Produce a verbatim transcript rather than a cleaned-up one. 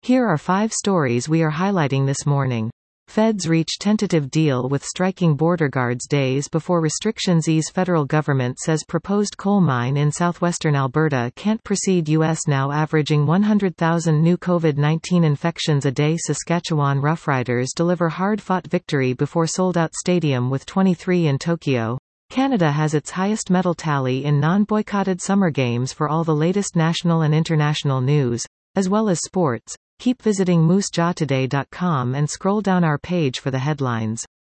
Here are five stories we are highlighting this morning. Feds reach tentative deal with striking border guards days before restrictions ease. Federal government says proposed coal mine in southwestern Alberta can't proceed. U S now averaging one hundred thousand new COVID nineteen infections a day. Saskatchewan Roughriders deliver hard-fought victory before sold-out stadium with twenty-three in Tokyo. Canada has its highest medal tally in non-boycotted Summer Games. For all the latest national and international news, as well as sports, keep visiting moose jaw today dot com and scroll down our page for the headlines.